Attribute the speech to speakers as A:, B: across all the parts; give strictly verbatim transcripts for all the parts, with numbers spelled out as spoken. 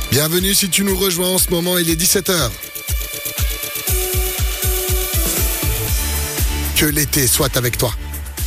A: Bienvenue si tu nous rejoins en ce moment, il est dix-sept heures. Que l'été soit avec toi.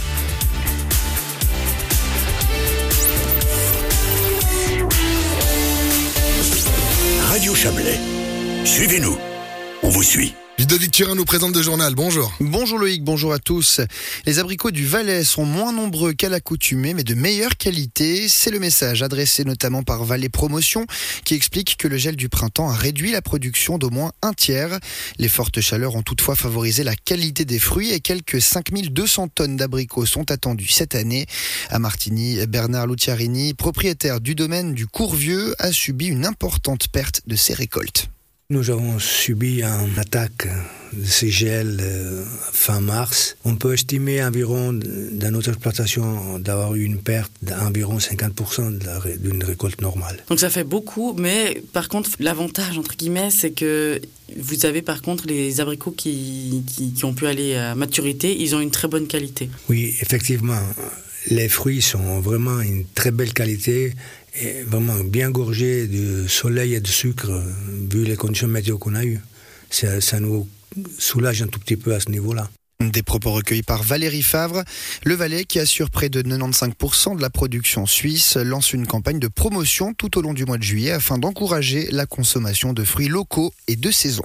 B: Radio Chablais, suivez-nous, on vous suit.
A: Ludovic Turin nous présente le journal, bonjour.
C: Bonjour Loïc, bonjour à tous. Les abricots du Valais sont moins nombreux qu'à l'accoutumée, mais de meilleure qualité. C'est le message adressé notamment par Valais Promotion, qui explique que le gel du printemps a réduit la production d'au moins un tiers. Les fortes chaleurs ont toutefois favorisé la qualité des fruits et quelques cinq mille deux cents tonnes d'abricots sont attendues cette année. À Martigny, Bernard Luciarini, propriétaire du domaine du Courvieux, a subi une importante perte de ses récoltes.
D: Nous avons subi une attaque de ces gels euh, fin mars. On peut estimer environ, dans notre exploitation, d'avoir eu une perte d'environ cinquante pour cent de la, d'une récolte normale.
E: Donc ça fait beaucoup, mais par contre, l'avantage, entre guillemets, c'est que vous avez par contre les abricots qui, qui, qui ont pu aller à maturité, ils ont une très bonne qualité.
D: Oui, effectivement, les fruits sont vraiment une très belle qualité. Et vraiment bien gorgé de soleil et de sucre, vu les conditions météo qu'on a eues. Ça, ça nous soulage un tout petit peu à ce niveau-là.
C: Des propos recueillis par Valérie Favre. Le Valais, qui assure près de quatre-vingt-quinze pour cent de la production suisse, lance une campagne de promotion tout au long du mois de juillet afin d'encourager la consommation de fruits locaux et de saison.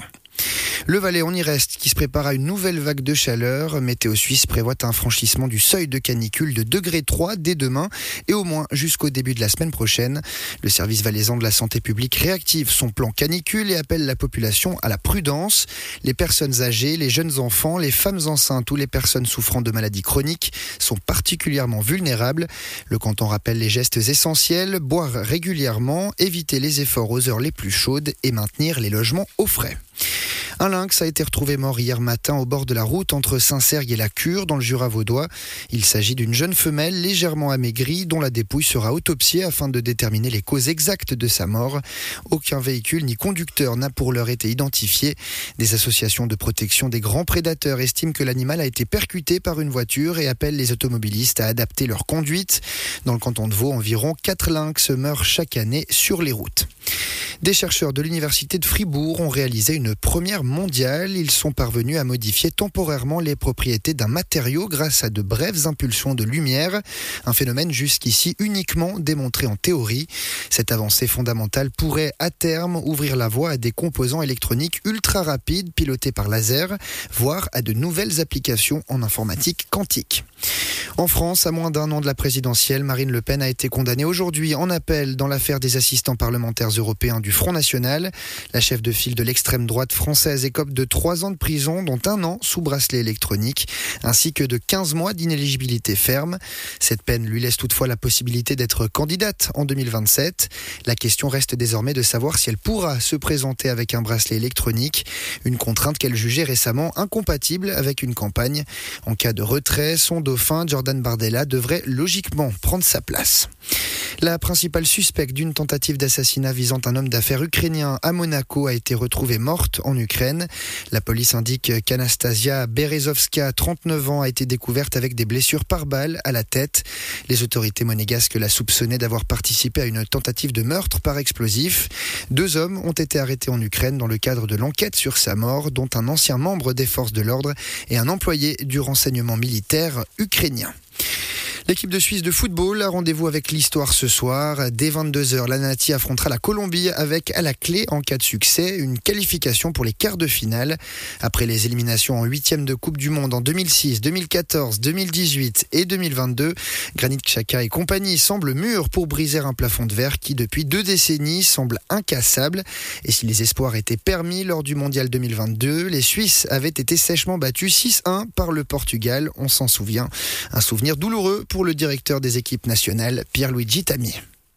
C: Le Valais, on y reste, qui se prépare à une nouvelle vague de chaleur. Météo Suisse prévoit un franchissement du seuil de canicule de degré trois dès demain et au moins jusqu'au début de la semaine prochaine. Le service valaisan de la santé publique réactive son plan canicule et appelle la population à la prudence. Les personnes âgées, les jeunes enfants, les femmes enceintes ou les personnes souffrant de maladies chroniques sont particulièrement vulnérables. Le canton rappelle les gestes essentiels, boire régulièrement, éviter les efforts aux heures les plus chaudes et maintenir les logements au frais. Un lynx a été retrouvé mort hier matin au bord de la route entre Saint-Cergue et la Cure, dans le Jura vaudois. Il s'agit d'une jeune femelle légèrement amaigrie dont la dépouille sera autopsiée afin de déterminer les causes exactes de sa mort. Aucun véhicule ni conducteur n'a pour l'heure été identifié. Des associations de protection des grands prédateurs estiment que l'animal a été percuté par une voiture et appellent les automobilistes à adapter leur conduite. Dans le canton de Vaud, environ quatre lynx meurent chaque année sur les routes. Des chercheurs de l'université de Fribourg ont réalisé une première mondiale. Ils sont parvenus à modifier temporairement les propriétés d'un matériau grâce à de brèves impulsions de lumière. Un phénomène jusqu'ici uniquement démontré en théorie. Cette avancée fondamentale pourrait à terme ouvrir la voie à des composants électroniques ultra rapides pilotés par laser, voire à de nouvelles applications en informatique quantique. En France, à moins d'un an de la présidentielle, Marine Le Pen a été condamnée aujourd'hui en appel dans l'affaire des assistants parlementaires européens du Front National. La chef de file de l'extrême droite française écope de trois ans de prison, dont un an sous bracelet électronique, ainsi que de quinze mois d'inéligibilité ferme. Cette peine lui laisse toutefois la possibilité d'être candidate en deux mille vingt-sept. La question reste désormais de savoir si elle pourra se présenter avec un bracelet électronique, une contrainte qu'elle jugeait récemment incompatible avec une campagne. En cas de retrait, son dauphin, Jordan Bardella, devrait logiquement prendre sa place. La principale suspecte d'une tentative d'assassinat visant un homme d'affaires ukrainien à Monaco a été retrouvée morte en Ukraine. La police indique qu'Anastasia Berezovska, trente-neuf ans, a été découverte avec des blessures par balle à la tête. Les autorités monégasques la soupçonnaient d'avoir participé à une tentative de meurtre par explosif. Deux hommes ont été arrêtés en Ukraine dans le cadre de l'enquête sur sa mort, dont un ancien membre des forces de l'ordre et un employé du renseignement militaire ukrainien. L'équipe de Suisse de football a rendez-vous avec l'histoire ce soir. Dès vingt-deux heures, la Nati affrontera la Colombie avec à la clé, en cas de succès, une qualification pour les quarts de finale. Après les éliminations en huitième de Coupe du Monde en deux mille six, deux mille quatorze, deux mille dix-huit et deux mille vingt-deux, Granit Xhaka et compagnie semblent mûrs pour briser un plafond de verre qui, depuis deux décennies, semble incassable. Et si les espoirs étaient permis lors du Mondial deux mille vingt-deux, les Suisses avaient été sèchement battus six un par le Portugal, on s'en souvient. Un souvenir douloureux pour le directeur des équipes nationales, Pierluigi Tami.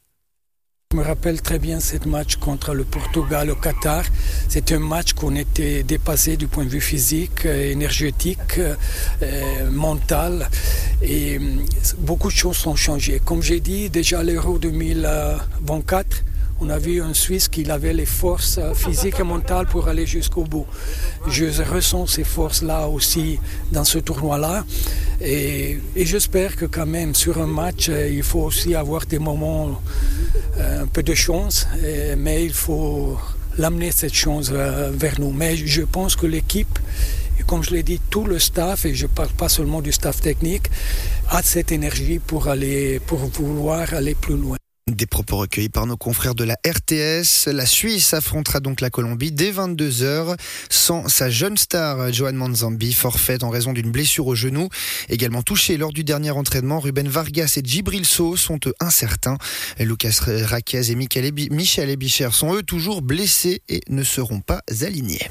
F: Je me rappelle très bien ce match contre le Portugal au Qatar. C'est un match qu'on était dépassé du point de vue physique, énergétique, euh, mental. Et beaucoup de choses ont changé. Comme j'ai dit, déjà l'Euro deux mille vingt-quatre, on a vu un Suisse qui avait les forces physiques et mentales pour aller jusqu'au bout. Je ressens ces forces-là aussi dans ce tournoi-là. Et, et j'espère que quand même, sur un match, il faut aussi avoir des moments un peu de chance, mais il faut l'amener cette chance vers nous. Mais je pense que l'équipe, et comme je l'ai dit, tout le staff, et je ne parle pas seulement du staff technique, a cette énergie pour, aller, pour vouloir aller plus loin.
C: Des propos recueillis par nos confrères de la R T S. La Suisse affrontera donc la Colombie dès vingt-deux heures sans sa jeune star Johan Manzambi, forfaite en raison d'une blessure au genou. Également touchés lors du dernier entraînement, Ruben Vargas et Djibril Sow sont eux incertains. Lucas Raquez et Michel Ebicher sont eux toujours blessés et ne seront pas alignés.